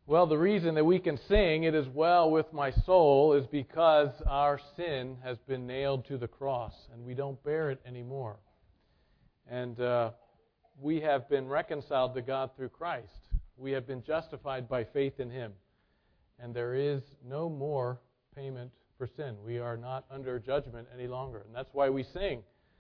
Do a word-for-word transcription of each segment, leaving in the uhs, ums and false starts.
Well, the reason that we can sing, "It is well with my soul," is because our sin has been nailed to the cross, and we don't bear it anymore. And uh, we have been reconciled to God through Christ. We have been justified by faith in Him. And there is no more payment for sin. We are not under judgment any longer. And that's why we sing.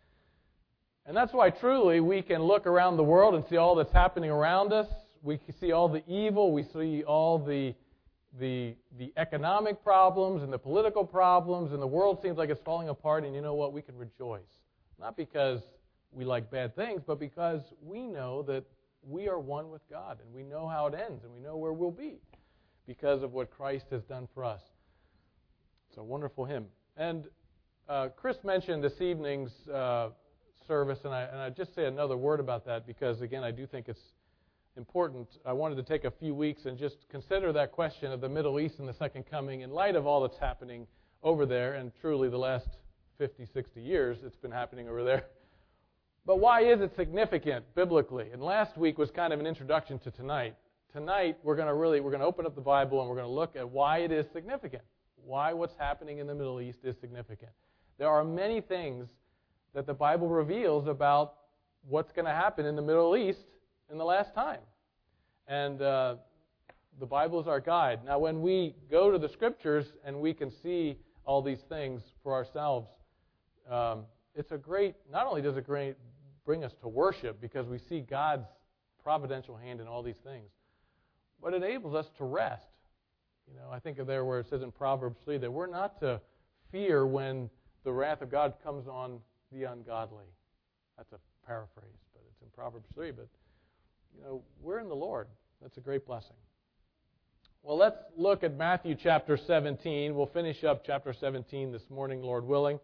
And that's why truly we can look around the world and see all that's happening around us. We can see all the evil. We see all the, the, the economic problems and the political problems. And the world seems like it's falling apart. And you know what? We can rejoice. Not because we like bad things, but because we know that we are one with God. And we know how it ends. And we know where we'll be because of what Christ has done for us. It's a wonderful hymn. And uh, Chris mentioned this evening's uh, service, and I, and I just say another word about that because, again, I do think it's important. I wanted to take a few weeks and just consider that question of the Middle East and the Second Coming in light of all that's happening over there, and truly the last fifty, sixty years it's been happening over there. But why is it significant biblically? And last week was kind of an introduction to tonight. Tonight we're going to really we're going to open up the Bible and we're going to look at why it is significant. Why what's happening in the Middle East is significant. There are many things that the Bible reveals about what's going to happen in the Middle East in the last time. And uh, the Bible is our guide. Now, when we go to the Scriptures and we can see all these things for ourselves, um, it's a great, not only does it great bring us to worship because we see God's providential hand in all these things, but it enables us to rest. You know, I think of there where it says in Proverbs three that we're not to fear when the wrath of God comes on the ungodly. That's a paraphrase, but it's in Proverbs three. But, you know, we're in the Lord. That's a great blessing. Well, let's look at Matthew chapter seventeen. We'll finish up chapter seventeen this morning, Lord willing.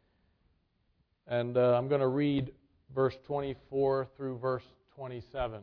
And uh, I'm going to read verse twenty-four through verse twenty-seven.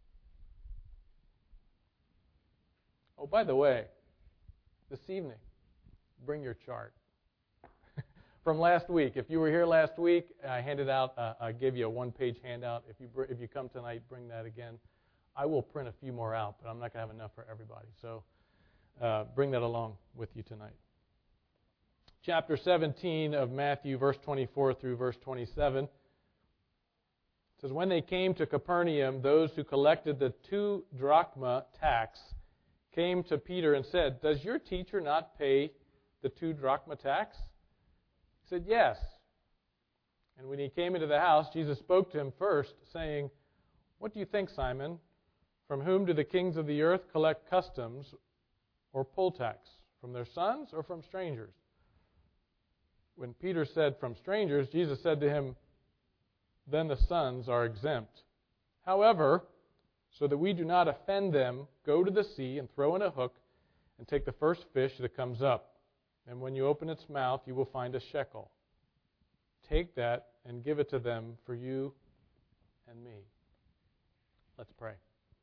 Oh, by the way, this evening, bring your chart. From last week. If you were here last week, I handed out, uh, I gave you a one-page handout. If you br- if you come tonight, bring that again. I will print a few more out, but I'm not going to have enough for everybody. So uh, bring that along with you tonight. Chapter seventeen of Matthew, verse twenty-four through verse twenty-seven. It says, "When they came to Capernaum, those who collected the two drachma tax came to Peter and said, 'Does your teacher not pay the two drachma tax?' He said, 'Yes.' And when he came into the house, Jesus spoke to him first, saying, 'What do you think, Simon? From whom do the kings of the earth collect customs or poll tax? From their sons or from strangers?' When Peter said, 'From strangers,' Jesus said to him, 'Then the sons are exempt. However, so that we do not offend them, go to the sea and throw in a hook and take the first fish that comes up. And when you open its mouth, you will find a shekel. Take that and give it to them for you and me.'" Let's pray.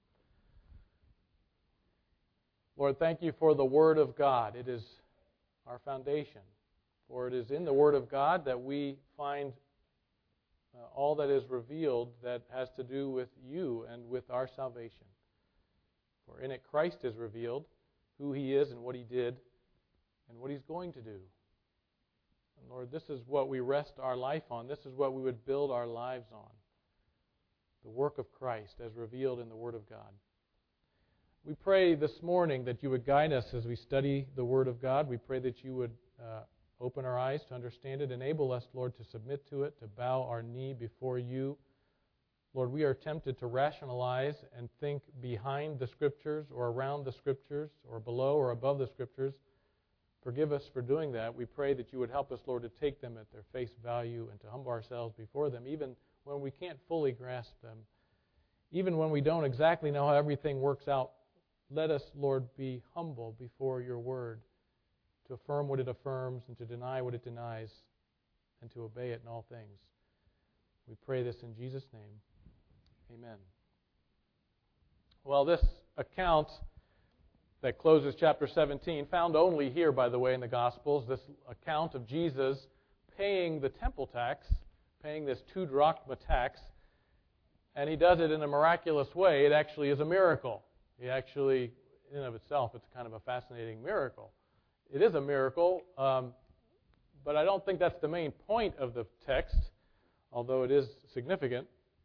Lord, thank you for the Word of God. It is our foundation. For it is in the Word of God that we find uh, all that is revealed that has to do with you and with our salvation. For in it Christ is revealed, who He is and what He did, and what He's going to do. And Lord, this is what we rest our life on. This is what we would build our lives on. The work of Christ as revealed in the Word of God. We pray this morning that you would guide us as we study the Word of God. We pray that you would uh, open our eyes to understand it. Enable us, Lord, to submit to it, to bow our knee before you. Lord, we are tempted to rationalize and think behind the Scriptures or around the Scriptures or below or above the Scriptures. Forgive us for doing that. We pray that you would help us, Lord, to take them at their face value and to humble ourselves before them, even when we can't fully grasp them. Even when we don't exactly know how everything works out, let us, Lord, be humble before your word, to affirm what it affirms and to deny what it denies and to obey it in all things. We pray this in Jesus' name. Amen. Well, this account that closes chapter seventeen, found only here, by the way, in the Gospels, this account of Jesus paying the temple tax, paying this two drachma tax, and he does it in a miraculous way. It actually is a miracle. He actually, in and of itself, it's kind of a fascinating miracle. It is a miracle, um, but I don't think that's the main point of the text, although it is significant.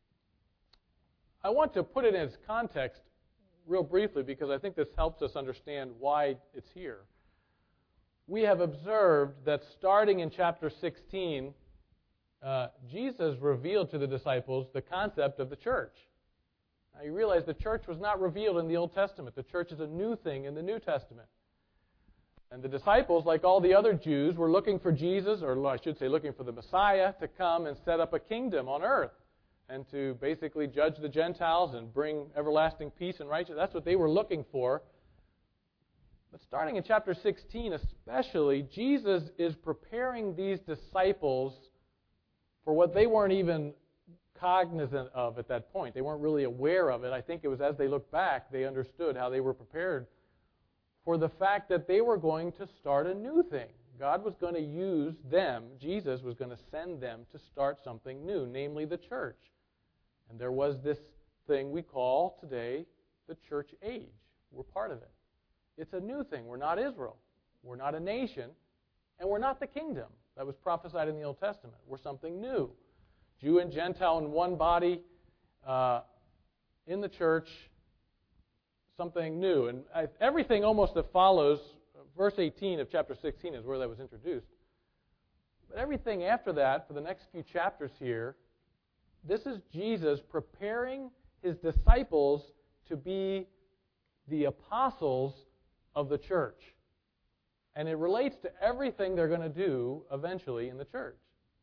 I want to put it in its context real briefly because I think this helps us understand why it's here. We have observed that starting in chapter sixteen, uh, Jesus revealed to the disciples the concept of the church. Now you realize the church was not revealed in the Old Testament. The church is a new thing in the New Testament. And the disciples, like all the other Jews, were looking for Jesus, or I should say looking for the Messiah, to come and set up a kingdom on earth and to basically judge the Gentiles and bring everlasting peace and righteousness. That's what they were looking for. But starting in chapter sixteen especially, Jesus is preparing these disciples for what they weren't even cognizant of at that point. They weren't really aware of it. I think it was as they looked back, they understood how they were prepared for the fact that they were going to start a new thing. God was going to use them, Jesus was going to send them to start something new, namely the church. And there was this thing we call today the church age. We're part of it. It's a new thing. We're not Israel. We're not a nation. And we're not the kingdom that was prophesied in the Old Testament. We're something new. Jew and Gentile in one body, uh, in the church, something new. And I, everything almost that follows, verse eighteen of chapter sixteen is where that was introduced. But everything after that, for the next few chapters here, this is Jesus preparing his disciples to be the apostles of the church. And it relates to everything they're going to do eventually in the church.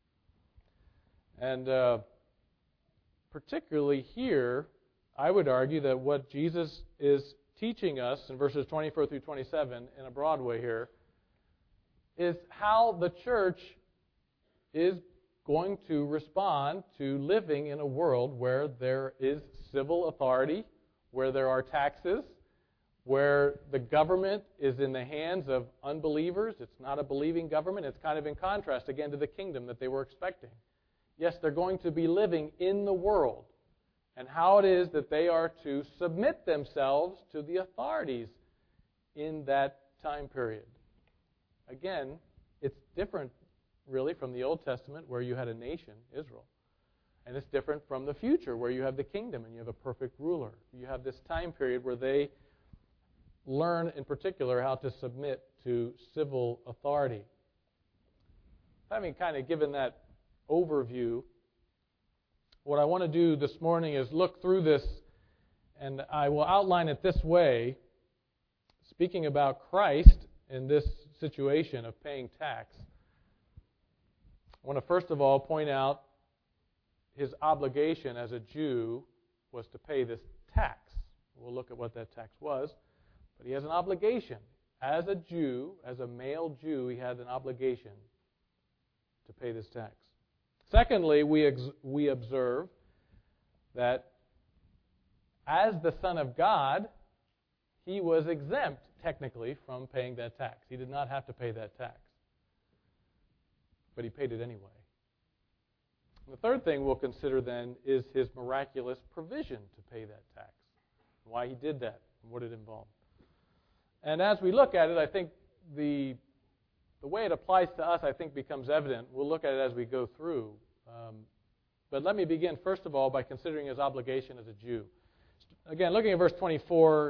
And uh, particularly here, I would argue that what Jesus is teaching us in verses twenty-four through twenty-seven in a broad way here is how the church is going to respond to living in a world where there is civil authority, where there are taxes, where the government is in the hands of unbelievers. It's not a believing government. It's kind of in contrast, again, to the kingdom that they were expecting. Yes, they're going to be living in the world, and how it is that they are to submit themselves to the authorities in that time period. Again, it's different, really, from the Old Testament, where you had a nation, Israel. And it's different from the future, where you have the kingdom and you have a perfect ruler. You have this time period where they learn, in particular, how to submit to civil authority. Having kind of given that overview, what I want to do this morning is look through this, and I will outline it this way, speaking about Christ in this situation of paying tax. I want to first of all point out his obligation as a Jew was to pay this tax. We'll look at what that tax was. But he has an obligation. As a Jew, as a male Jew, he had an obligation to pay this tax. Secondly, we ex- we observe that as the Son of God, he was exempt, technically, from paying that tax. He did not have to pay that tax. But he paid it anyway. And the third thing we'll consider then is his miraculous provision to pay that tax. Why he did that and what it involved. And as we look at it, I think the the way it applies to us, I think, becomes evident. We'll look at it as we go through. Um, but let me begin, first of all, by considering his obligation as a Jew. Again, looking at verse twenty-four,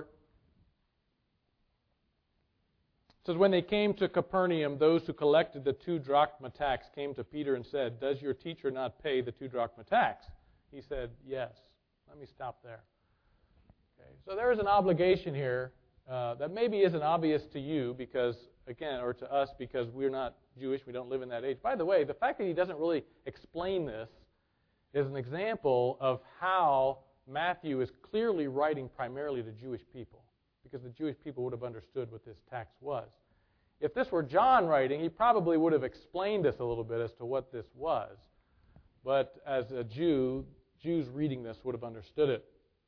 it says, "When they came to Capernaum, those who collected the two drachma tax came to Peter and said, 'Does your teacher not pay the two drachma tax?' He said, 'Yes.'" Let me stop there. Okay, so there is an obligation here uh, that maybe isn't obvious to you because, again, or to us because we're not Jewish, we don't live in that age. By the way, the fact that he doesn't really explain this is an example of how Matthew is clearly writing primarily to Jewish people, because the Jewish people would have understood what this tax was. If this were John writing, he probably would have explained this a little bit as to what this was. But as a Jew, Jews reading this would have understood it.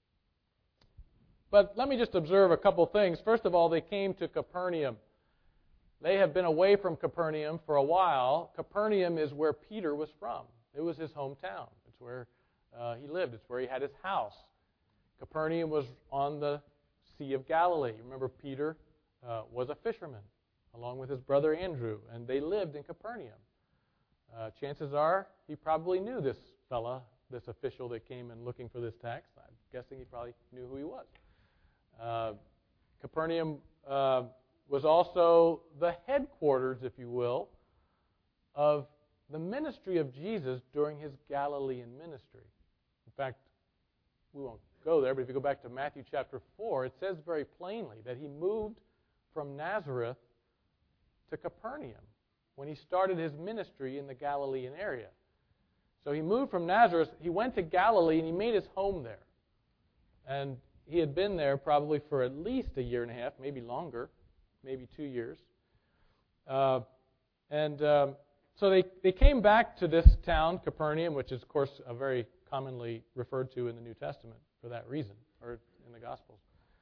But let me just observe a couple things. First of all, they came to Capernaum. They have been away from Capernaum for a while. Capernaum is where Peter was from. It was his hometown. It's where uh, he lived. It's where he had his house. Capernaum was on the Sea of Galilee. Remember, Peter uh, was a fisherman, along with his brother Andrew, and they lived in Capernaum. Uh, chances are he probably knew this fella, this official that came in looking for this tax. I'm guessing he probably knew who he was. Uh, Capernaum uh, was also the headquarters, if you will, of the ministry of Jesus during his Galilean ministry. In fact, we won't go there, but if you go back to Matthew chapter four, it says very plainly that he moved from Nazareth to Capernaum when he started his ministry in the Galilean area. So he moved from Nazareth, he went to Galilee, and he made his home there. And he had been there probably for at least a year and a half, maybe longer, maybe two years. Uh, and um, so they, they came back to this town, Capernaum, which is, of course, a very commonly referred to in the New Testament for that reason, or in the Gospels.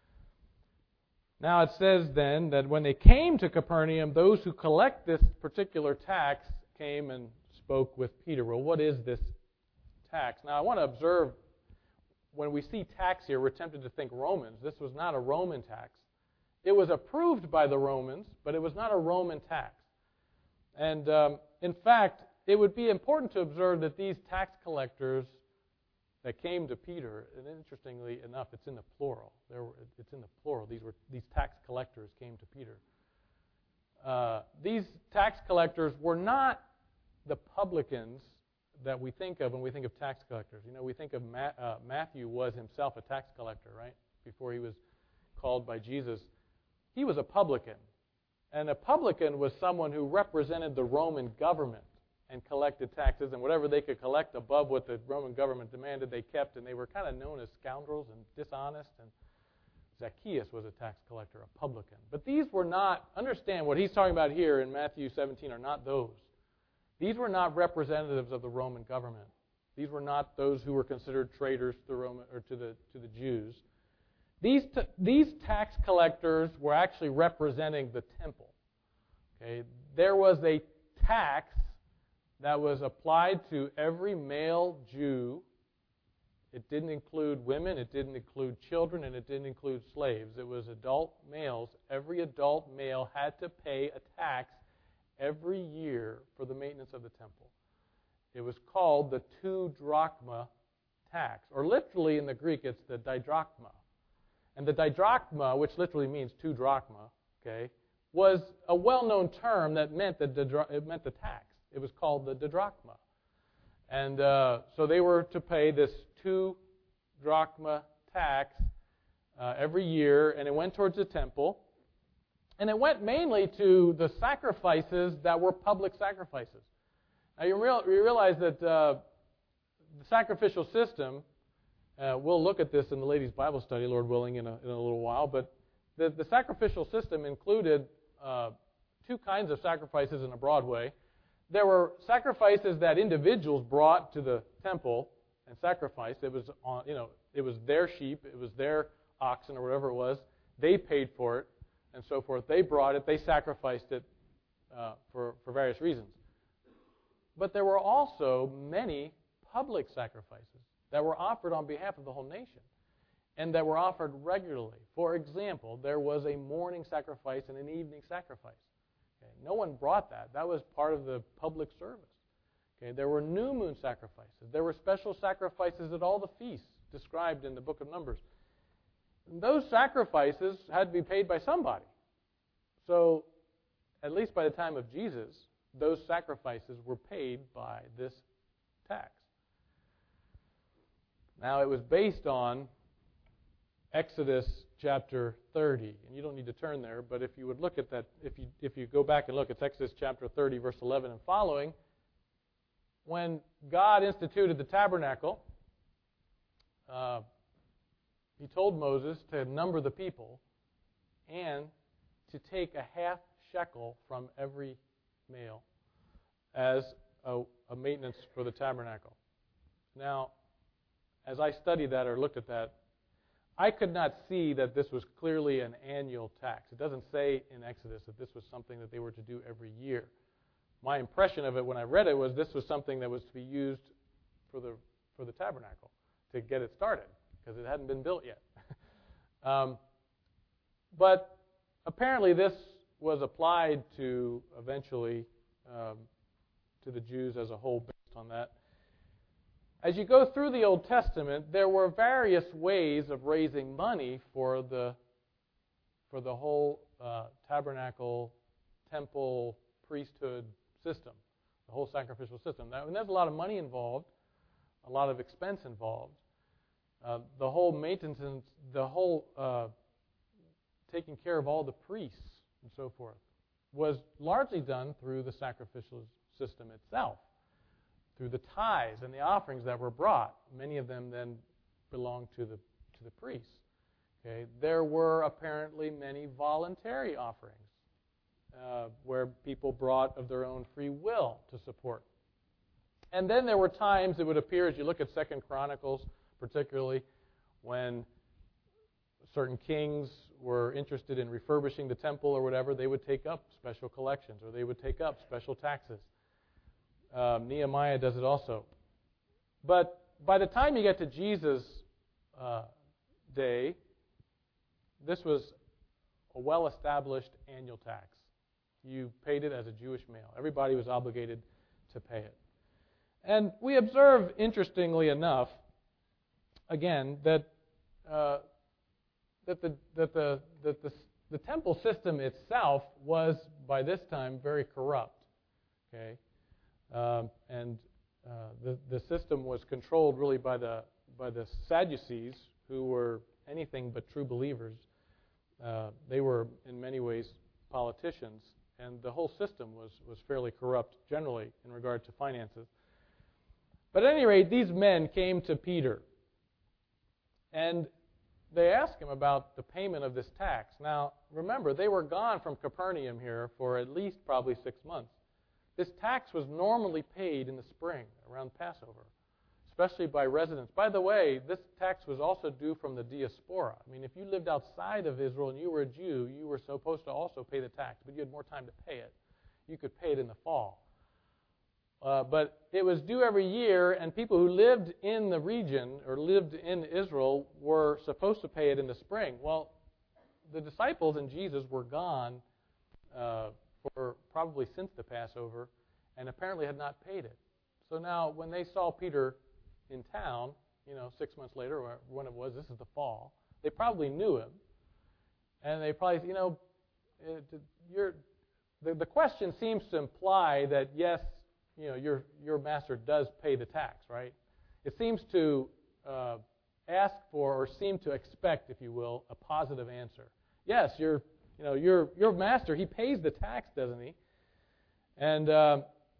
Now it says then that when they came to Capernaum, those who collect this particular tax came and spoke with Peter. Well, what is this tax? Now I want to observe, when we see tax here, we're tempted to think Romans. This was not a Roman tax. It was approved by the Romans, but it was not a Roman tax. And um, in fact, it would be important to observe that these tax collectors that came to Peter, and interestingly enough, it's in the plural. There were, it's in the plural. These were these tax collectors came to Peter. Uh, these tax collectors were not the publicans that we think of when we think of tax collectors. You know, we think of Ma- uh, Matthew was himself a tax collector, right? Before he was called by Jesus. He was a publican. And a publican was someone who represented the Roman government and collected taxes, and whatever they could collect above what the Roman government demanded, they kept, and they were kind of known as scoundrels and dishonest. And Zacchaeus was a tax collector, a publican. But these were not, understand what he's talking about here in Matthew seventeen are not those. These were not representatives of the Roman government. These were not those who were considered traitors to the Roman or to the to the Jews. These t- these tax collectors were actually representing the temple. Okay, there was a tax that was applied to every male Jew. It didn't include women, it didn't include children, and it didn't include slaves. It was adult males. Every adult male had to pay a tax every year for the maintenance of the temple. It was called the two drachma tax, or literally in the Greek it's the didrachma. And the didrachma, which literally means two drachma, okay, was a well-known term that meant the it meant the tax. It was called the didrachma. And uh, so they were to pay this two drachma tax uh, every year, and it went towards the temple. And it went mainly to the sacrifices that were public sacrifices. Now you, real, you realize that uh, the sacrificial system, uh, we'll look at this in the ladies' Bible study, Lord willing, in a, in a little while, but the, the sacrificial system included uh, two kinds of sacrifices in a broad way. There were sacrifices that individuals brought to the temple and sacrificed. It was on, you know, it was their sheep, it was their oxen or whatever it was. They paid for it and so forth. They brought it, they sacrificed it uh, for, for various reasons. But there were also many public sacrifices that were offered on behalf of the whole nation and that were offered regularly. For example, there was a morning sacrifice and an evening sacrifice. Okay, no one brought that. That was part of the public service. Okay, there were new moon sacrifices. There were special sacrifices at all the feasts described in the book of Numbers. And those sacrifices had to be paid by somebody. So, at least by the time of Jesus, those sacrifices were paid by this tax. Now, it was based on Exodus chapter thirty, and you don't need to turn there, but if you would look at that, if you if you go back and look at Exodus chapter thirty, verse eleven and following, when God instituted the tabernacle, uh, He told Moses to number the people and to take a half shekel from every male as a, a maintenance for the tabernacle. Now, as I studied that or looked at that, I could not see that this was clearly an annual tax. It doesn't say in Exodus that this was something that they were to do every year. My impression of it when I read it was this was something that was to be used for the for the tabernacle to get it started because it hadn't been built yet. um, but apparently this was applied to eventually um, to the Jews as a whole based on that. As you go through the Old Testament, there were various ways of raising money for the for the whole uh, tabernacle, temple, priesthood system, the whole sacrificial system. Now, and there's a lot of money involved, a lot of expense involved. Uh, the whole maintenance, the whole uh, taking care of all the priests and so forth was largely done through the sacrificial system itself, through the tithes and the offerings that were brought. Many of them then belonged to the to the priests. Okay, there were apparently many voluntary offerings uh, where people brought of their own free will to support. And then there were times, it would appear, as you look at Second Chronicles, particularly when certain kings were interested in refurbishing the temple or whatever, they would take up special collections or they would take up special taxes. Um, Nehemiah does it also. But by the time you get to Jesus' uh, day, this was a well-established annual tax. You paid it as a Jewish male. Everybody was obligated to pay it. And we observe, interestingly enough, again, that uh, that the that the that the the temple system itself was by this time very corrupt. Okay, um, and uh, the the system was controlled really by the by the Sadducees, who were anything but true believers. Uh, they were in many ways politicians, and the whole system was was fairly corrupt generally in regard to finances. But at any rate, these men came to Peter, and they asked him about the payment of this tax. Now, remember, they were gone from Capernaum here for at least probably six months. This tax was normally paid in the spring, around Passover, especially by residents. By the way, this tax was also due from the diaspora. I mean, if you lived outside of Israel and you were a Jew, you were supposed to also pay the tax, but you had more time to pay it. You could pay it in the fall. Uh, but it was due every year, and people who lived in the region or lived in Israel were supposed to pay it in the spring. Well, the disciples and Jesus were gone uh, for probably since the Passover, and apparently had not paid it. So now, when they saw Peter in town, you know, six months later, or when it was, this is the fall, they probably knew him, and they probably, you know, it, you're, the, the question seems to imply that yes, you know, your your master does pay the tax, right? It seems to uh, ask for or seem to expect, if you will, a positive answer. Yes, your you know your your master, he pays the tax, doesn't he? And uh,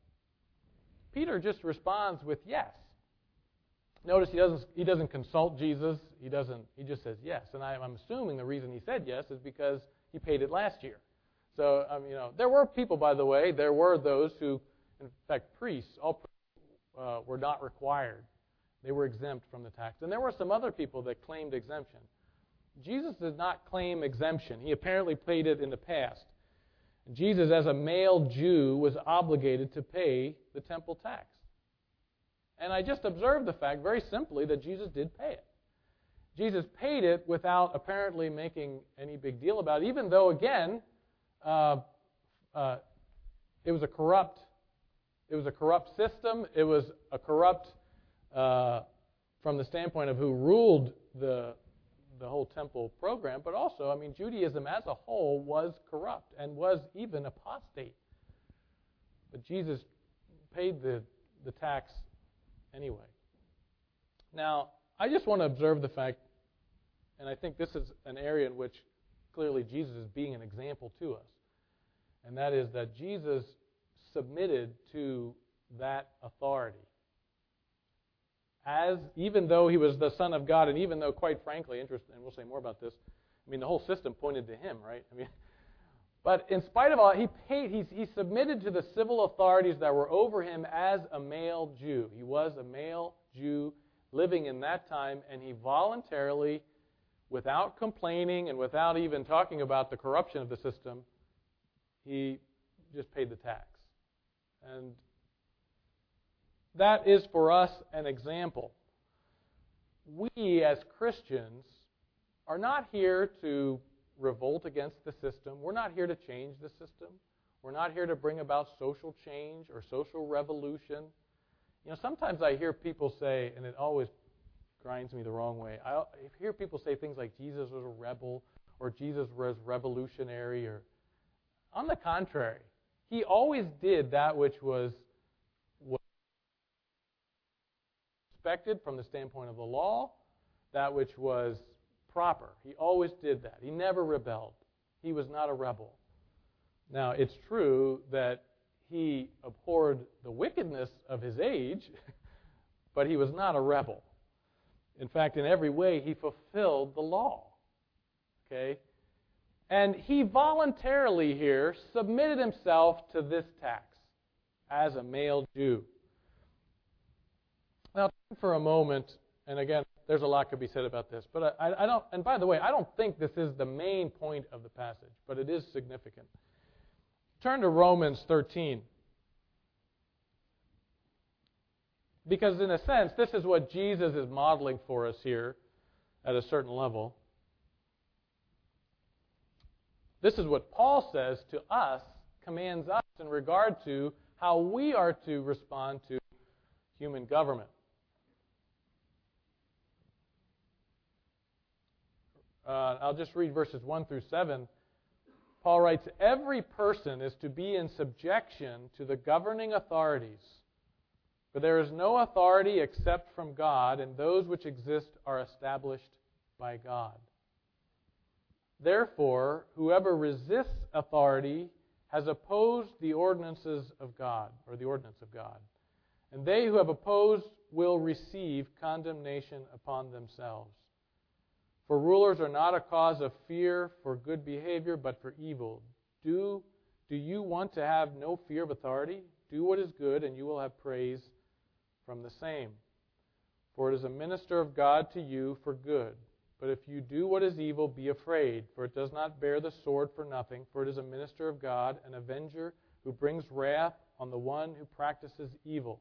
Peter just responds with yes. Notice he doesn't he doesn't consult Jesus. He doesn't. He just says yes. And I, I'm assuming the reason he said yes is because he paid it last year. So um, you know, there were people, by the way, there were those who. In fact, priests, all priests uh, were not required. They were exempt from the tax. And there were some other people that claimed exemption. Jesus did not claim exemption. He apparently paid it in the past. And Jesus, as a male Jew, was obligated to pay the temple tax. And I just observed the fact, very simply, that Jesus did pay it. Jesus paid it without apparently making any big deal about it, even though, again, uh, uh, it was a corrupt It was a corrupt system. It was a corrupt uh, from the standpoint of who ruled the the whole temple program, but also, I mean, Judaism as a whole was corrupt and was even apostate. But Jesus paid the, the tax anyway. Now, I just want to observe the fact, and I think this is an area in which clearly Jesus is being an example to us, and that is that Jesus submitted to that authority. As, even though he was the Son of God, and even though, quite frankly, interesting, and we'll say more about this, I mean, the whole system pointed to him, right? I mean, but in spite of all, he paid, he, he submitted to the civil authorities that were over him as a male Jew. He was a male Jew living in that time, and he voluntarily, without complaining and without even talking about the corruption of the system, he just paid the tax. And that is for us an example. We as Christians are not here to revolt against the system. We're not here to change the system. We're not here to bring about social change or social revolution. You know, sometimes I hear people say, and it always grinds me the wrong way, I hear people say things like Jesus was a rebel or Jesus was revolutionary. Or, on the contrary, he always did that which was, was expected from the standpoint of the law, that which was proper. He always did that. He never rebelled. He was not a rebel. Now, it's true that he abhorred the wickedness of his age, but he was not a rebel. In fact, in every way, he fulfilled the law. Okay? And he voluntarily here submitted himself to this tax as a male Jew. Now, for a moment, and again, there's a lot could be said about this, but I, I don't, and by the way, I don't think this is the main point of the passage, but it is significant. Turn to Romans thirteen. Because in a sense, this is what Jesus is modeling for us here at a certain level. This is what Paul says to us, commands us in regard to how we are to respond to human government. Uh, I'll just read verses one through seven. Paul writes, "Every person is to be in subjection to the governing authorities. For there is no authority except from God, and those which exist are established by God. Therefore, whoever resists authority has opposed the ordinances of God, or the ordinance of God. And they who have opposed will receive condemnation upon themselves. For rulers are not a cause of fear for good behavior, but for evil. Do, do you want to have no fear of authority? Do what is good, and you will have praise from the same. For it is a minister of God to you for good. But if you do what is evil, be afraid, for it does not bear the sword for nothing, for it is a minister of God, an avenger who brings wrath on the one who practices evil.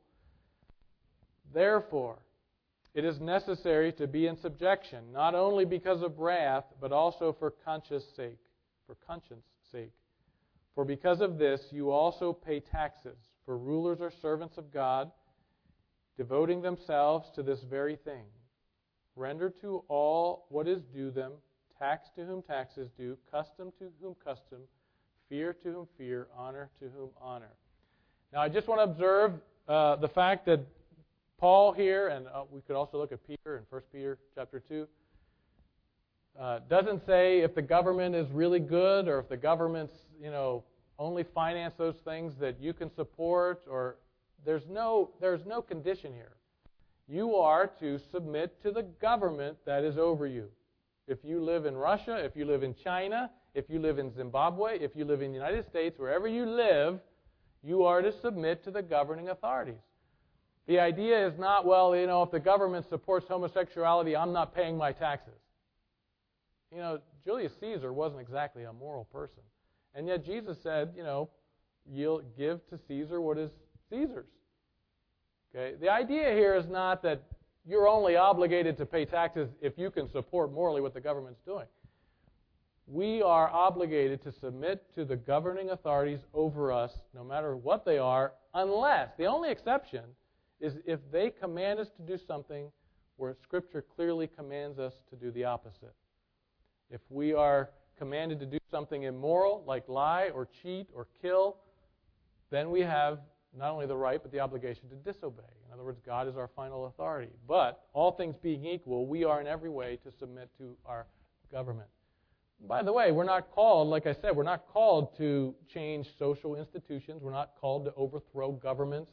Therefore, it is necessary to be in subjection, not only because of wrath, but also for conscience sake, for conscience sake. For because of this you also pay taxes, for rulers are servants of God, devoting themselves to this very thing. Render to all what is due them, tax to whom tax is due, custom to whom custom, fear to whom fear, honor to whom honor." Now I just want to observe uh, the fact that Paul here, and uh, we could also look at Peter in First Peter chapter two, uh, doesn't say if the government is really good or if the government's, you know, only finance those things that you can support, or there's no there's no condition here. You are to submit to the government that is over you. If you live in Russia, if you live in China, if you live in Zimbabwe, if you live in the United States, wherever you live, you are to submit to the governing authorities. The idea is not, well, you know, if the government supports homosexuality, I'm not paying my taxes. You know, Julius Caesar wasn't exactly a moral person. And yet Jesus said, you know, you'll give to Caesar what is Caesar's. Okay? The idea here is not that you're only obligated to pay taxes if you can support morally what the government's doing. We are obligated to submit to the governing authorities over us, no matter what they are, unless, the only exception is if they command us to do something where Scripture clearly commands us to do the opposite. If we are commanded to do something immoral, like lie or cheat or kill, then we have not only the right, but the obligation to disobey. In other words, God is our final authority. But, all things being equal, we are in every way to submit to our government. By the way, we're not called, like I said, we're not called to change social institutions. We're not called to overthrow governments.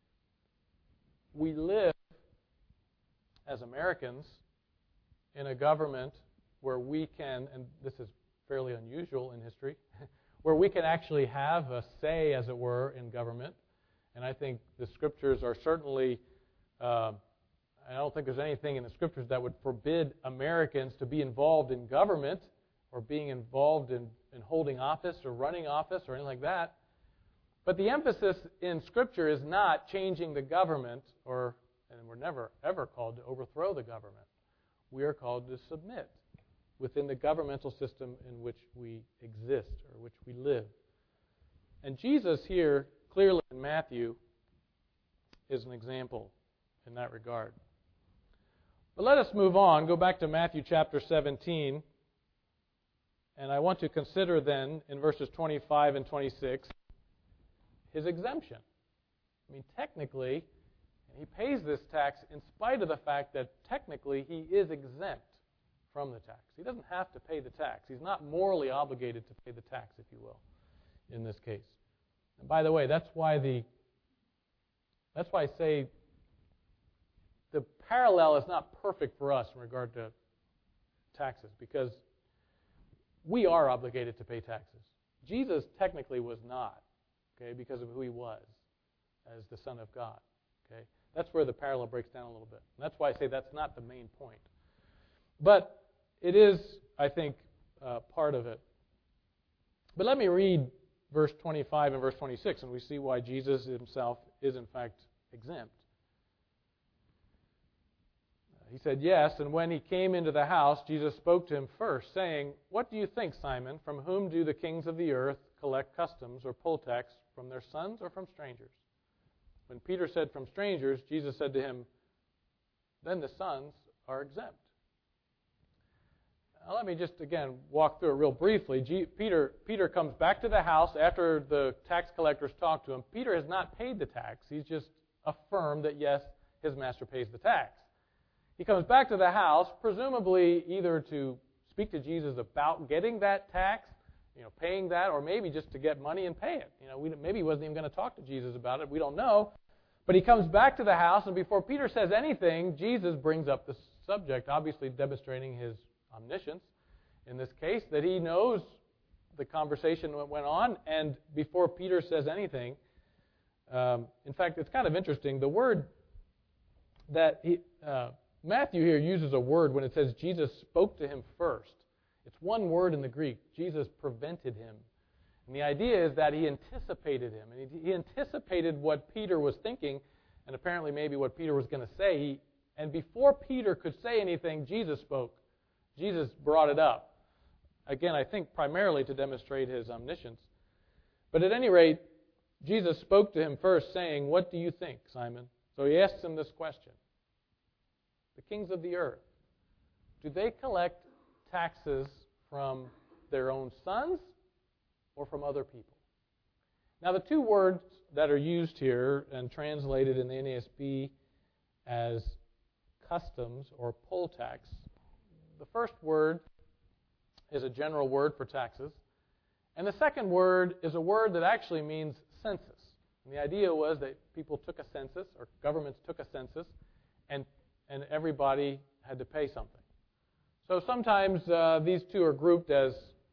We live, as Americans, in a government where we can, and this is fairly unusual in history, where we can actually have a say, as it were, in government. And I think the Scriptures are certainly, uh, I don't think there's anything in the Scriptures that would forbid Americans to be involved in government or being involved in, in holding office or running office or anything like that. But the emphasis in Scripture is not changing the government, or, and we're never, ever called to overthrow the government. We are called to submit within the governmental system in which we exist or which we live. And Jesus here, clearly in Matthew, is an example in that regard. But let us move on, go back to Matthew chapter seventeen, and I want to consider then in verses twenty-five and twenty-six his exemption. I mean, technically, he pays this tax in spite of the fact that technically he is exempt from the tax. He doesn't have to pay the tax. He's not morally obligated to pay the tax, if you will, in this case. And by the way, that's why the that's why I say the parallel is not perfect for us in regard to taxes, because we are obligated to pay taxes. Jesus technically was not, okay, because of who he was as the Son of God. Okay, that's where the parallel breaks down a little bit. And that's why I say that's not the main point. But it is, I think, uh, part of it. But let me read verse twenty-five and verse twenty-six, and we see why Jesus himself is, in fact, exempt. He said, "Yes, and when he came into the house, Jesus spoke to him first, saying, 'What do you think, Simon? From whom do the kings of the earth collect customs or poll tax, from their sons or from strangers?' When Peter said, 'From strangers,' Jesus said to him, 'Then the sons are exempt.'" Now, let me just, again, walk through it real briefly. G- Peter, Peter comes back to the house after the tax collectors talk to him. Peter has not paid the tax. He's just affirmed that, yes, his master pays the tax. He comes back to the house, presumably either to speak to Jesus about getting that tax, you know, paying that, or maybe just to get money and pay it. You know, we, maybe he wasn't even going to talk to Jesus about it. We don't know. But he comes back to the house, and before Peter says anything, Jesus brings up the subject, obviously demonstrating his omniscience in this case, that he knows the conversation that went on, and before Peter says anything, um, in fact, it's kind of interesting. The word that he, uh, Matthew here uses a word when it says Jesus spoke to him first. It's one word in the Greek. Jesus prevented him. And the idea is that he anticipated him. And he, he anticipated what Peter was thinking, and apparently maybe what Peter was going to say. He, and before Peter could say anything, Jesus spoke. Jesus brought it up. Again, I think primarily to demonstrate his omniscience. But at any rate, Jesus spoke to him first, saying, "What do you think, Simon?" So he asks him this question. The kings of the earth, do they collect taxes from their own sons or from other people? Now, the two words that are used here and translated in the N A S B as customs or poll tax, the first word is a general word for taxes, and the second word is a word that actually means census. And the idea was that people took a census, or governments took a census, and and everybody had to pay something. So sometimes uh, these two are grouped as,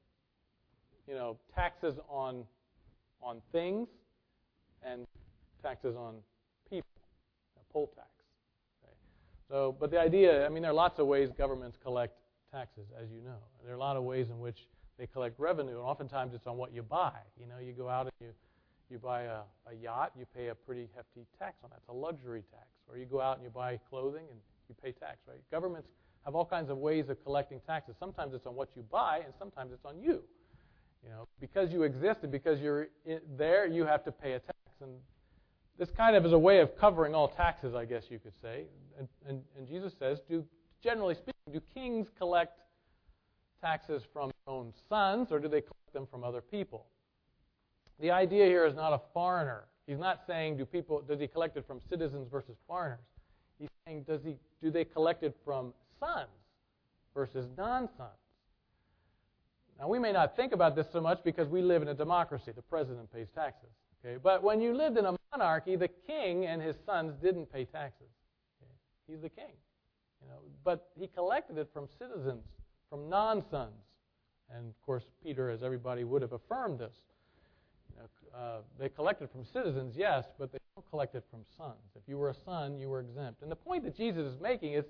you know, taxes on on things and taxes on people, a poll tax. Okay. So, but the idea, I mean, there are lots of ways governments collect taxes, as you know. There are a lot of ways in which they collect revenue, and oftentimes it's on what you buy. You know, you go out and you you buy a, a yacht, you pay a pretty hefty tax on that. It's a luxury tax. Or you go out and you buy clothing and you pay tax, right? Governments have all kinds of ways of collecting taxes. Sometimes it's on what you buy, and sometimes it's on you. You know, because you exist and because you're in there, you have to pay a tax. And this kind of is a way of covering all taxes, I guess you could say. And, and, and Jesus says, do generally speaking, do kings collect taxes from their own sons, or do they collect them from other people? The idea here is not a foreigner. He's not saying, do people does he collect it from citizens versus foreigners? He's saying, does he do they collect it from sons versus non-sons? Now, we may not think about this so much because we live in a democracy. The president pays taxes. Okay? But when you lived in a monarchy, the king and his sons didn't pay taxes. Okay? He's the king. You know, but he collected it from citizens, from non-sons. And, of course, Peter, as everybody would have affirmed this. You know, uh, they collected from citizens, yes, but they don't collect it from sons. If you were a son, you were exempt. And the point that Jesus is making is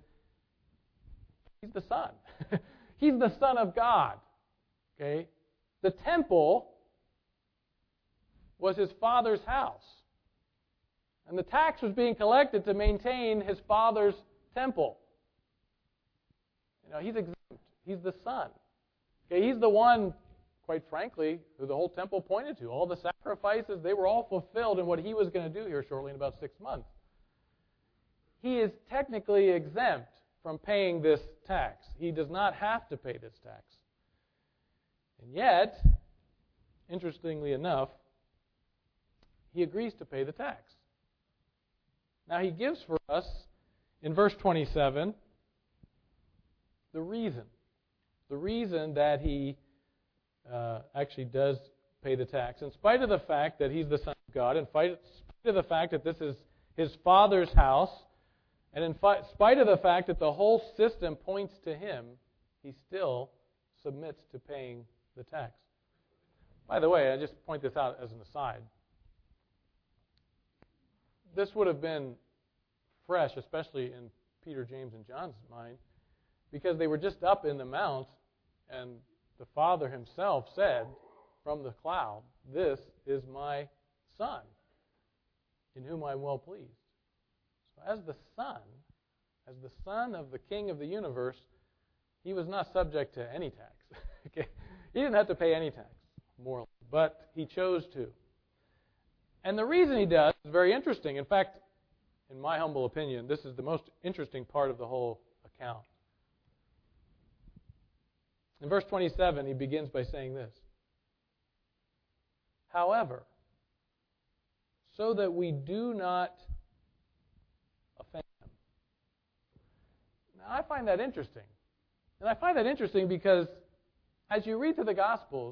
he's the son. He's the Son of God. Okay? The temple was his Father's house. And the tax was being collected to maintain his Father's temple. You know, he's exempt. He's the Son. Okay, he's the one, quite frankly, who the whole temple pointed to. All the sacrifices, they were all fulfilled in what he was going to do here shortly in about six months. He is technically exempt from paying this tax. He does not have to pay this tax. And yet, interestingly enough, he agrees to pay the tax. Now he gives for us, in verse twenty-seven, the reason. The reason that he uh, actually does pay the tax. In spite of the fact that he's the Son of God, in spite of the fact that this is his Father's house, and in fi- spite of the fact that the whole system points to him, he still submits to paying the tax. By the way, I just point this out as an aside. This would have been fresh, especially in Peter, James, and John's mind, because they were just up in the mount, and the Father himself said from the cloud, "This is my Son, in whom I am well pleased." So as the Son, as the Son of the King of the universe, he was not subject to any tax. Okay? He didn't have to pay any tax, morally, but he chose to. And the reason he does is very interesting. In fact, in my humble opinion, this is the most interesting part of the whole account. In verse twenty-seven, he begins by saying this: "However, so that we do not offend them." Now, I find that interesting. And I find that interesting because as you read through the Gospels,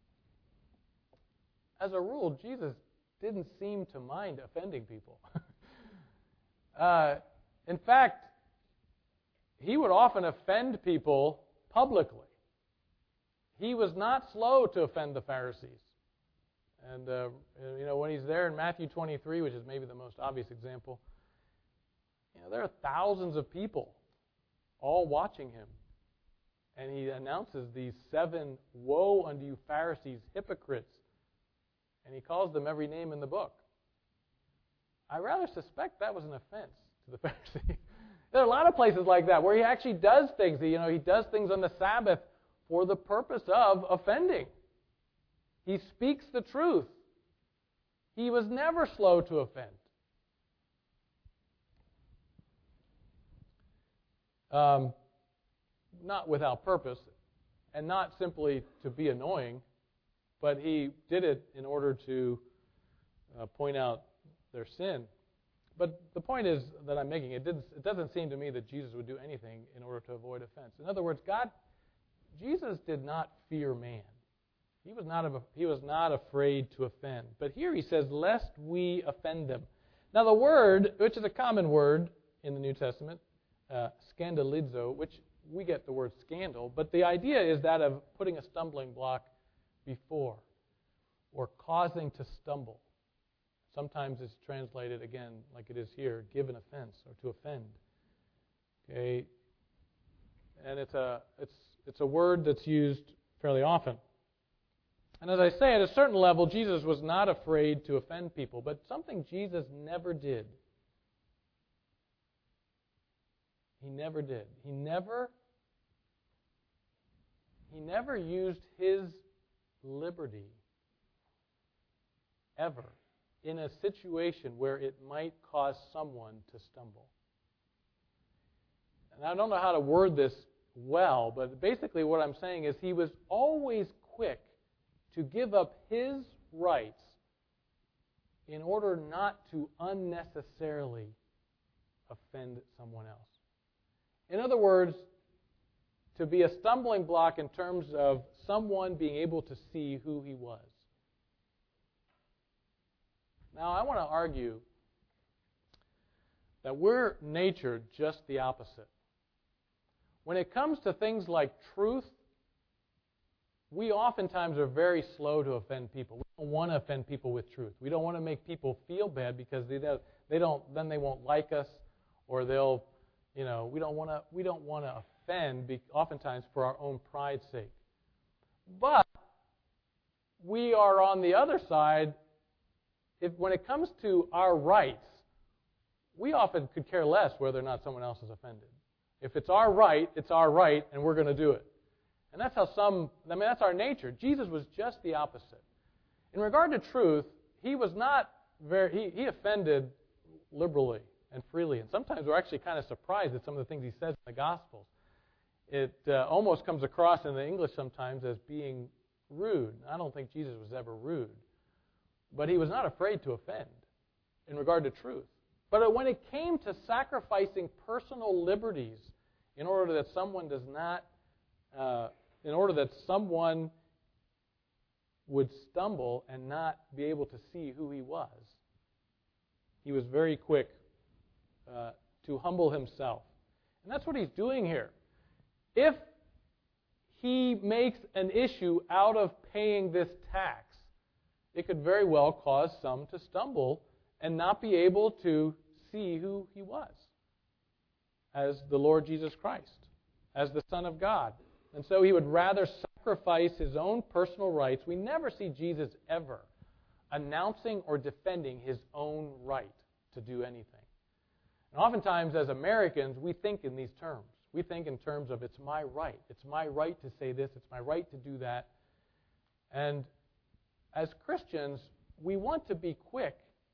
as a rule, Jesus didn't seem to mind offending people. uh, in fact, he would often offend people publicly. He was not slow to offend the Pharisees. And, uh, you know, when he's there in Matthew twenty-three, which is maybe the most obvious example, you know, there are thousands of people all watching him. And he announces these seven, "Woe unto you Pharisees, hypocrites." And he calls them every name in the book. I rather suspect that was an offense to the Pharisees. There are a lot of places like that where he actually does things. You know, he does things on the Sabbath for the purpose of offending. He speaks the truth. He was never slow to offend. Um, not without purpose, and not simply to be annoying, but he did it in order to uh, point out their sin. But the point is that I'm making, it, didn't, it doesn't seem to me that Jesus would do anything in order to avoid offense. In other words, God, Jesus did not fear man. He was not, a, he was not afraid to offend. But here he says, "Lest we offend them." Now the word, which is a common word in the New Testament, uh, scandalizo, which we get the word scandal, but the idea is that of putting a stumbling block before or causing to stumble. Sometimes it's translated, again, like it is here, give an offense or to offend. Okay, and it's a it's it's a word that's used fairly often. And as I say, at a certain level, Jesus was not afraid to offend people, but something Jesus never did. He never did. He never he never used his liberty ever in a situation where it might cause someone to stumble. And I don't know how to word this well, but basically what I'm saying is he was always quick to give up his rights in order not to unnecessarily offend someone else. In other words, to be a stumbling block in terms of someone being able to see who he was. Now, I want to argue that we're natured just the opposite. When it comes to things like truth, we oftentimes are very slow to offend people. We don't want to offend people with truth. We don't want to make people feel bad because they don't, they don't then they won't like us, or they'll, you know, we don't want to we don't want to offend be, oftentimes for our own pride's sake. But we are on the other side. If when it comes to our rights, we often could care less whether or not someone else is offended. If it's our right, it's our right, and we're going to do it. And that's how some, I mean, that's our nature. Jesus was just the opposite. In regard to truth, he was not very, he, he offended liberally and freely. And sometimes we're actually kind of surprised at some of the things he says in the Gospels. It uh, almost comes across in the English sometimes as being rude. I don't think Jesus was ever rude. But he was not afraid to offend in regard to truth. But when it came to sacrificing personal liberties in order that someone does not, uh, in order that someone would stumble and not be able to see who he was, he was very quick uh, to humble himself. And that's what he's doing here. If he makes an issue out of paying this tax, it could very well cause some to stumble and not be able to see who he was as the Lord Jesus Christ, as the Son of God. And so he would rather sacrifice his own personal rights. We never see Jesus ever announcing or defending his own right to do anything. And oftentimes, as Americans, we think in these terms. We think in terms of, it's my right. It's my right to say this. It's my right to do that. And as Christians, we want to be quick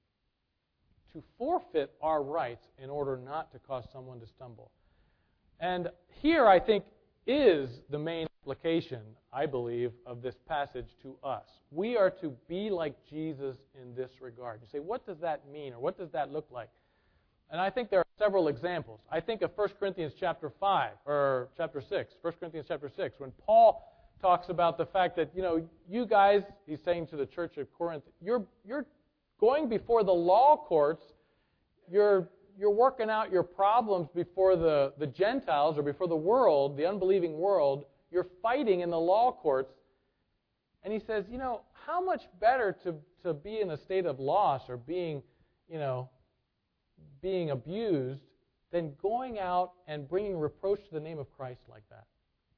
to forfeit our rights in order not to cause someone to stumble. And here, I think, is the main application, I believe, of this passage to us. We are to be like Jesus in this regard. You say, what does that mean, or what does that look like? And I think there are several examples. I think of First Corinthians chapter five, or chapter six, First Corinthians chapter six, when Paul talks about the fact that, you know, you guys, he's saying to the church of Corinth, you're you're going before the law courts, you're you're working out your problems before the, the Gentiles or before the world, the unbelieving world. You're fighting in the law courts. And he says, you know, how much better to, to be in a state of loss or being, you know, being abused than going out and bringing reproach to the name of Christ like that.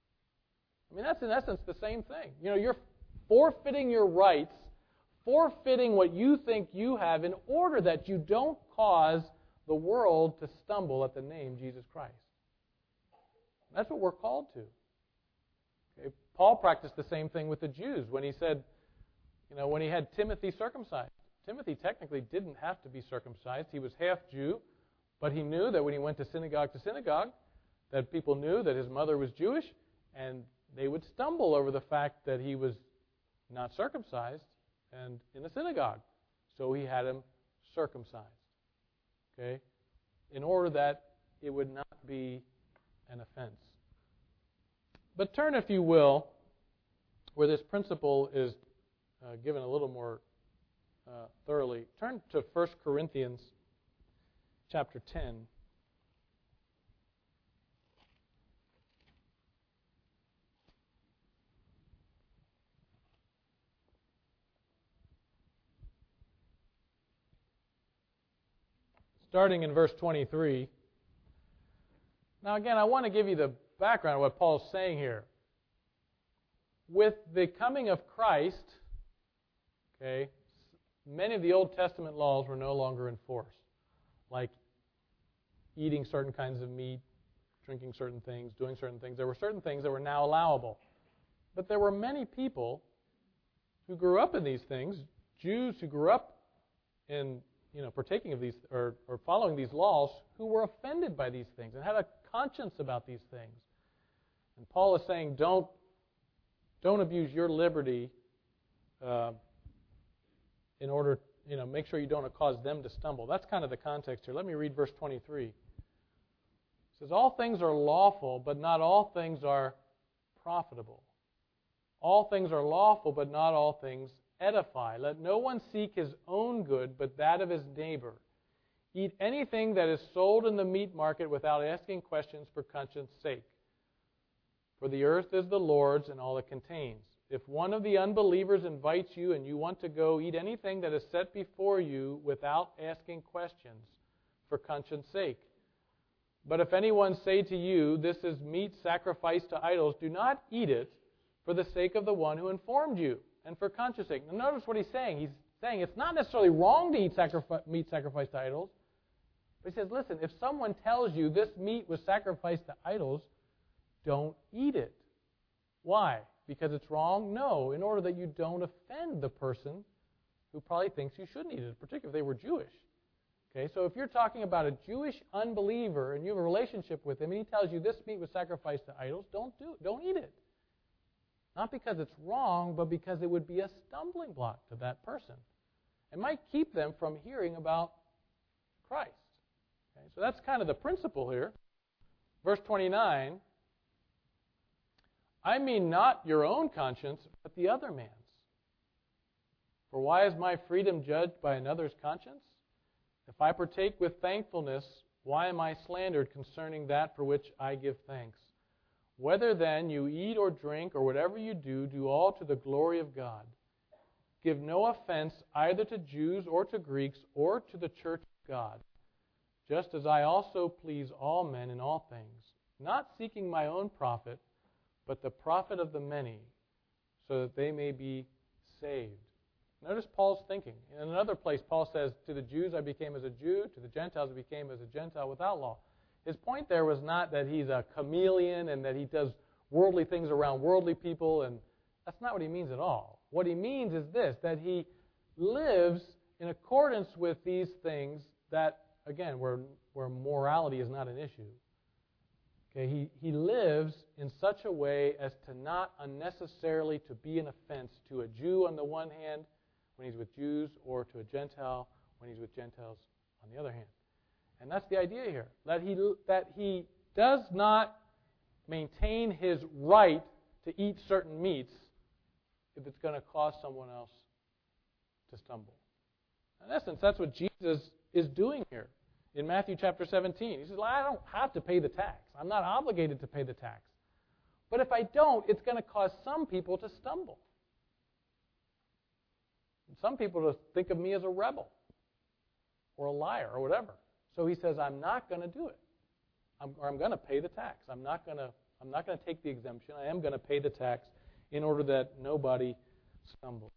I mean, that's in essence the same thing. You know, you're forfeiting your rights, forfeiting what you think you have in order that you don't cause the world to stumble at the name Jesus Christ. That's what we're called to. Okay? Paul practiced the same thing with the Jews when he said, you know, when he had Timothy circumcised. Timothy technically didn't have to be circumcised. He was half Jew, but he knew that when he went to synagogue to synagogue, that people knew that his mother was Jewish, and they would stumble over the fact that he was not circumcised and in the synagogue. So he had him circumcised. Okay? In order that it would not be an offense. But turn, if you will, where this principle is uh, given a little more uh, thoroughly. Turn to First Corinthians chapter ten. Starting in verse twenty-three. Now again, I want to give you the background of what Paul's saying here. With the coming of Christ, okay, many of the Old Testament laws were no longer in force, like eating certain kinds of meat, drinking certain things, doing certain things. There were certain things that were now allowable. But there were many people who grew up in these things, Jews who grew up in, you know, partaking of these or, or following these laws, who were offended by these things and had a conscience about these things. And Paul is saying, don't, don't abuse your liberty uh, in order, you know, make sure you don't cause them to stumble. That's kind of the context here. Let me read verse twenty-three. It says, all things are lawful, but not all things are profitable. All things are lawful, but not all things edify. Let no one seek his own good, but that of his neighbor. Eat anything that is sold in the meat market without asking questions for conscience sake. For the earth is the Lord's and all it contains. If one of the unbelievers invites you and you want to go, eat anything that is set before you without asking questions for conscience sake. But if anyone say to you, this is meat sacrificed to idols, do not eat it for the sake of the one who informed you and for conscience sake. Now notice what he's saying. He's saying it's not necessarily wrong to eat sacrifice, meat sacrificed to idols. But he says, listen, if someone tells you this meat was sacrificed to idols, don't eat it. Why? Because it's wrong? No, in order that you don't offend the person who probably thinks you shouldn't eat it, particularly if they were Jewish. Okay, so if you're talking about a Jewish unbeliever and you have a relationship with him and he tells you this meat was sacrificed to idols, don't do it. Don't eat it. Not because it's wrong, but because it would be a stumbling block to that person. It might keep them from hearing about Christ. Okay, so that's kind of the principle here. Verse twenty-nine, I mean not your own conscience, but the other man's. For why is my freedom judged by another's conscience? If I partake with thankfulness, why am I slandered concerning that for which I give thanks? Whether then you eat or drink or whatever you do, do all to the glory of God. Give no offense either to Jews or to Greeks or to the church of God, just as I also please all men in all things, not seeking my own profit, but the profit of the many, so that they may be saved. Notice Paul's thinking. In another place, Paul says, to the Jews I became as a Jew, to the Gentiles I became as a Gentile without law. His point there was not that he's a chameleon and that he does worldly things around worldly people, and that's not what he means at all. What he means is this, that he lives in accordance with these things that, again, where, where morality is not an issue. Okay, he, he lives in such a way as to not unnecessarily to be an offense to a Jew on the one hand when he's with Jews, or to a Gentile when he's with Gentiles on the other hand. And that's the idea here, that he, that he does not maintain his right to eat certain meats if it's going to cause someone else to stumble. In essence, that's what Jesus is doing here in Matthew chapter seventeen. He says, well, I don't have to pay the tax. I'm not obligated to pay the tax. But if I don't, it's going to cause some people to stumble. And some people to think of me as a rebel or a liar or whatever. So he says, I'm not going to do it. I'm, or I'm going to pay the tax. I'm not going to I'm not going to take the exemption. I am going to pay the tax in order that nobody stumbles.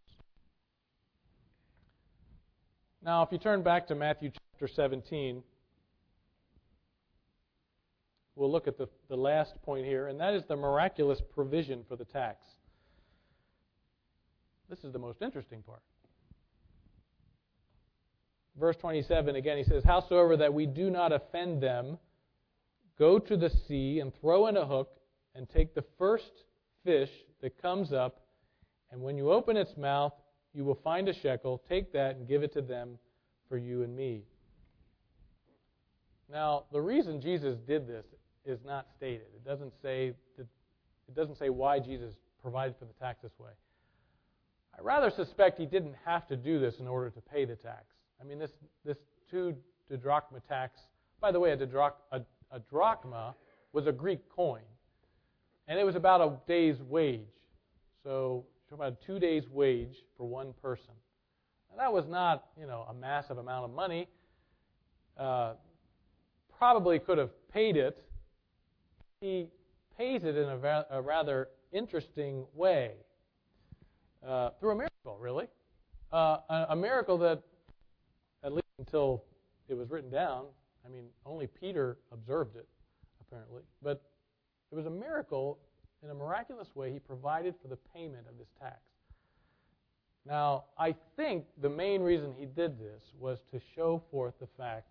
Now, if you turn back to Matthew chapter seventeen, we'll look at the, the last point here, and that is the miraculous provision for the tax. This is the most interesting part. Verse twenty-seven, again, he says, howsoever that we do not offend them, go to the sea and throw in a hook and take the first fish that comes up, and when you open its mouth, you will find a shekel. Take that and give it to them for you and me. Now, the reason Jesus did this is not stated. It doesn't say that, it doesn't say why Jesus provided for the tax this way. I rather suspect he didn't have to do this in order to pay the tax. I mean, this this two didrachma tax. By the way, a, didrach, a, a drachma was a Greek coin, and it was about a day's wage. So, about two days' wage for one person. And that was not, you know, a massive amount of money. Uh, probably could have paid it. He pays it in a, va- a rather interesting way. Uh, through a miracle, really. Uh, a, a miracle that, at least until it was written down, I mean, only Peter observed it, apparently. But it was a miracle. In a miraculous way, he provided for the payment of this tax. Now, I think the main reason he did this was to show forth the fact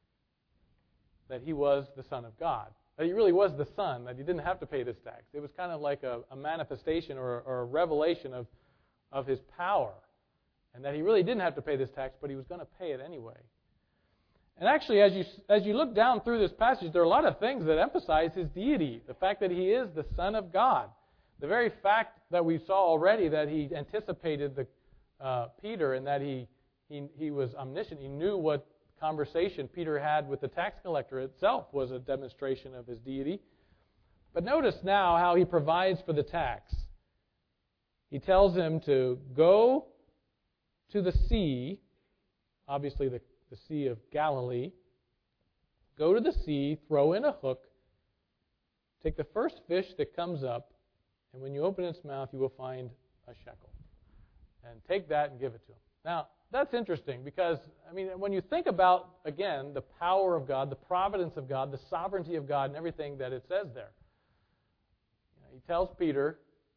that he was the Son of God. That he really was the Son, that he didn't have to pay this tax. It was kind of like a, a manifestation or, or a revelation of, of his power. And that he really didn't have to pay this tax, but he was going to pay it anyway. And actually, as you as you look down through this passage, there are a lot of things that emphasize his deity. The fact that he is the Son of God. The very fact that we saw already that he anticipated the uh, Peter and that he, he he was omniscient. He knew what conversation Peter had with the tax collector itself was a demonstration of his deity. But notice now how he provides for the tax. He tells him to go to the sea, obviously the the Sea of Galilee, go to the sea, throw in a hook, take the first fish that comes up, and when you open its mouth, you will find a shekel. And take that and give it to him. Now, that's interesting because, I mean, when you think about, again, the power of God, the providence of God, the sovereignty of God, and everything that it says there, you know, he tells Peter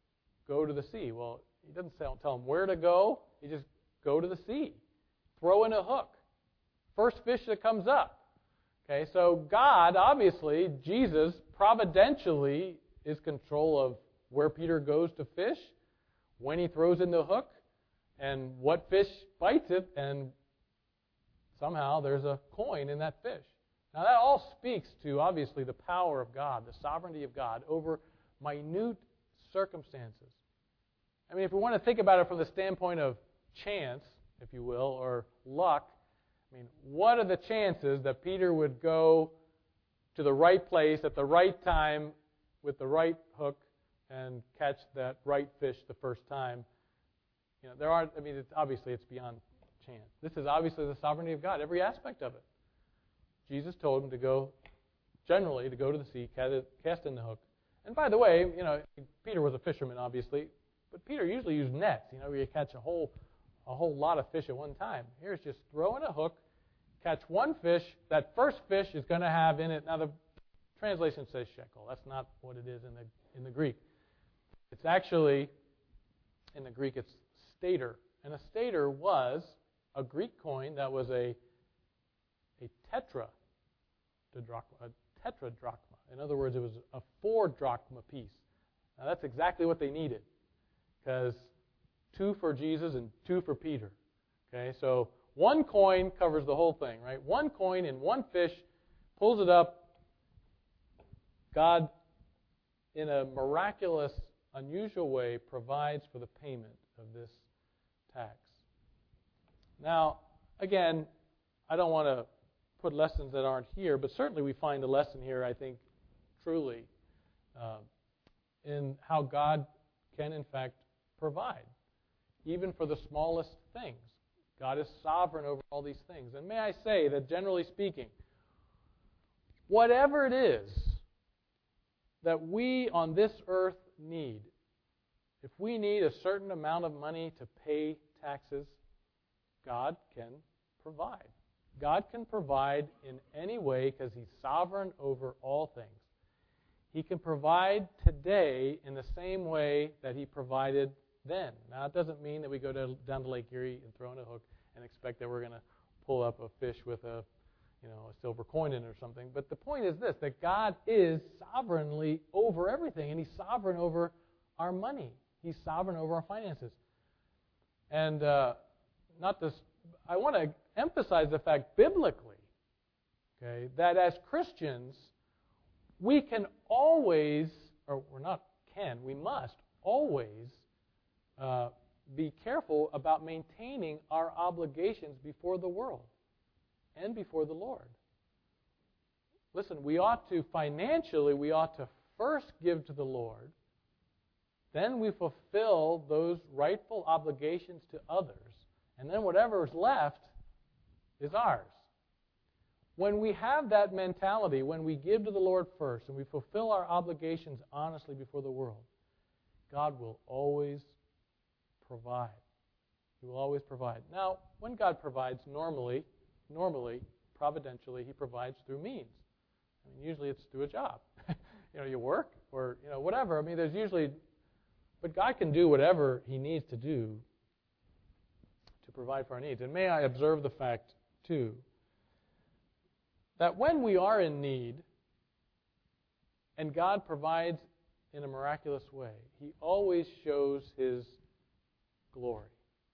go to the sea. Well, he doesn't tell them where to go. He just go to the sea. Throw in a hook. First fish that comes up. Okay, so God, obviously, Jesus, providentially is control of where Peter goes to fish, when he throws in the hook, and what fish bites it, and somehow there's a coin in that fish. Now that all speaks to, obviously, the power of God, the sovereignty of God over minute circumstances. I mean, if we want to think about it from the standpoint of chance, if you will, or luck, I mean, what are the chances that Peter would go to the right place at the right time with the right hook and catch that right fish the first time? You know, there aren't, I mean, it's, obviously it's beyond chance. This is obviously the sovereignty of God, every aspect of it. Jesus told him to go, generally, to go to the sea, cast in the hook. And by the way, you know, Peter was a fisherman, obviously, but Peter usually used nets, you know, where you catch a whole a whole lot of fish at one time. Here's just throw in a hook, catch one fish. That first fish is going to have in it, now the translation says shekel. That's not what it is in the in the Greek. It's actually, in the Greek, it's stater. And a stater was a Greek coin that was a a tetra, a tetradrachma. In other words, it was a four drachma piece. Now that's exactly what they needed, because two for Jesus and two for Peter. Okay, so one coin covers the whole thing, right? One coin in one fish, pulls it up. God, in a miraculous, unusual way, provides for the payment of this tax. Now, again, I don't want to put lessons that aren't here, but certainly we find a lesson here, I think, truly, uh, in how God can, in fact, provide, even for the smallest things. God is sovereign over all these things. And may I say that, generally speaking, whatever it is that we on this earth need, if we need a certain amount of money to pay taxes, God can provide. God can provide in any way because He's sovereign over all things. He can provide today in the same way that He provided then. Now, it doesn't mean that we go to, down to Lake Erie and throw in a hook and expect that we're going to pull up a fish with a, you know, a silver coin in it or something. But the point is this, that God is sovereignly over everything, and He's sovereign over our money. He's sovereign over our finances. And uh, not this, I want to emphasize the fact biblically, okay, that as Christians, we can always, or we're not can, we must always uh, be careful about maintaining our obligations before the world and before the Lord. Listen, we ought to, financially, we ought to first give to the Lord, then we fulfill those rightful obligations to others, and then whatever is left is ours. When we have that mentality, when we give to the Lord first and we fulfill our obligations honestly before the world, God will always provide. He will always provide. Now, when God provides, normally, normally, providentially, He provides through means. I mean, usually it's through a job. you know, you work or, you know, whatever. I mean, there's usually, but God can do whatever He needs to do to provide for our needs. And may I observe the fact, too, that when we are in need and God provides in a miraculous way, He always shows His glory.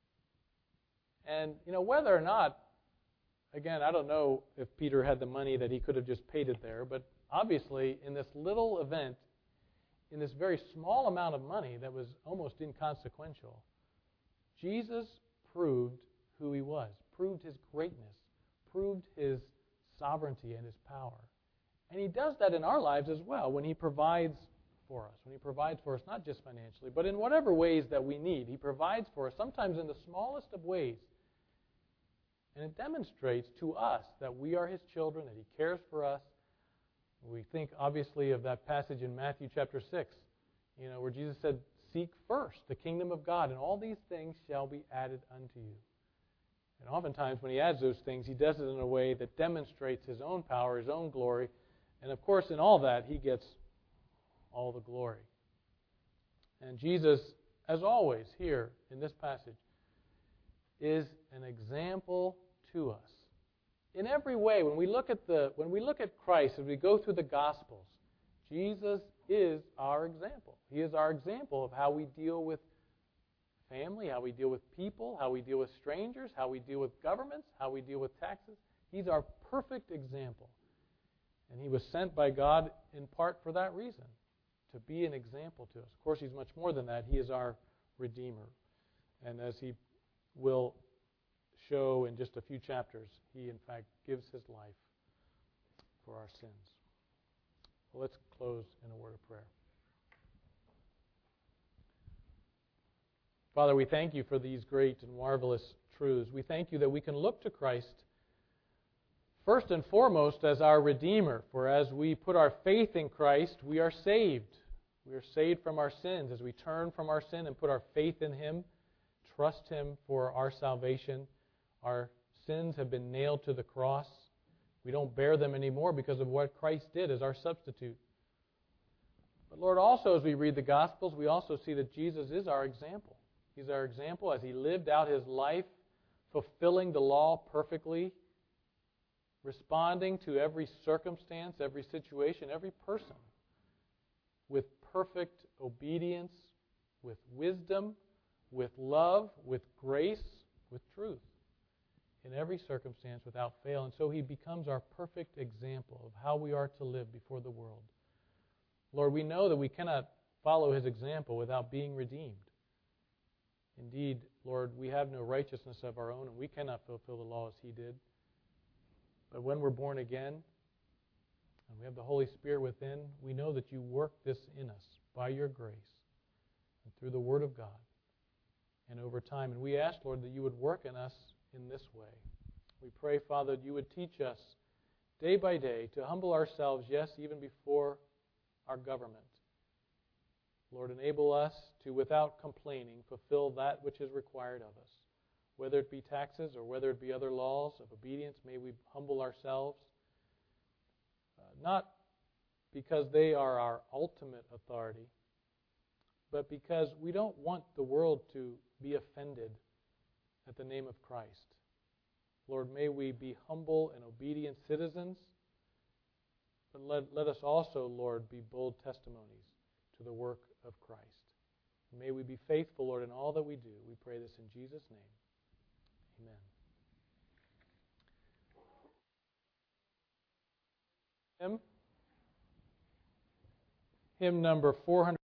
And, you know, whether or not, again, I don't know if Peter had the money that he could have just paid it there, but obviously in this little event, in this very small amount of money that was almost inconsequential, Jesus proved who He was, proved His greatness, proved His sovereignty and His power. And He does that in our lives as well when He provides for us, when He provides for us not just financially, but in whatever ways that we need. He provides for us, sometimes in the smallest of ways. And it demonstrates to us that we are His children, that He cares for us. We think, obviously, of that passage in Matthew chapter six, you know, where Jesus said, "Seek first the kingdom of God, and all these things shall be added unto you." And oftentimes when He adds those things, He does it in a way that demonstrates His own power, His own glory. And of course, in all that, He gets all the glory. And Jesus as always here in this passage, is an example to us. In every way, when we look at the when we look at Christ, as we go through the Gospels, Jesus is our example. He is our example of how we deal with family, how we deal with people, how we deal with strangers, how we deal with governments, how we deal with taxes. He's our perfect example. And He was sent by God in part for that reason, to be an example to us. Of course, He's much more than that. He is our Redeemer. And as He will show in just a few chapters, He, in fact, gives His life for our sins. Well, let's close in a word of prayer. Father, we thank You for these great and marvelous truths. We thank You that we can look to Christ first and foremost as our Redeemer. For as we put our faith in Christ, we are saved. We are saved from our sins. As we turn from our sin and put our faith in Him, trust Him for our salvation, our sins have been nailed to the cross. We don't bear them anymore because of what Christ did as our substitute. But Lord, also as we read the Gospels, we also see that Jesus is our example. He's our example as He lived out His life, fulfilling the law perfectly, responding to every circumstance, every situation, every person with perfect obedience, with wisdom, with love, with grace, with truth, in every circumstance without fail. And so He becomes our perfect example of how we are to live before the world. Lord, we know that we cannot follow His example without being redeemed. Indeed, Lord, we have no righteousness of our own, and we cannot fulfill the law as He did. But when we're born again, and we have the Holy Spirit within, we know that You work this in us by Your grace and through the Word of God and over time. And we ask, Lord, that You would work in us in this way. We pray, Father, that You would teach us day by day to humble ourselves, yes, even before our government. Lord, enable us to, without complaining, fulfill that which is required of us. Whether it be taxes or whether it be other laws of obedience, may we humble ourselves, uh, not because they are our ultimate authority, but because we don't want the world to be offended at the name of Christ. Lord, may we be humble and obedient citizens, but let, let us also, Lord, be bold testimonies to the work of Christ. May we be faithful, Lord, in all that we do. We pray this in Jesus' name. Amen. Hymn, hymn number four hundred.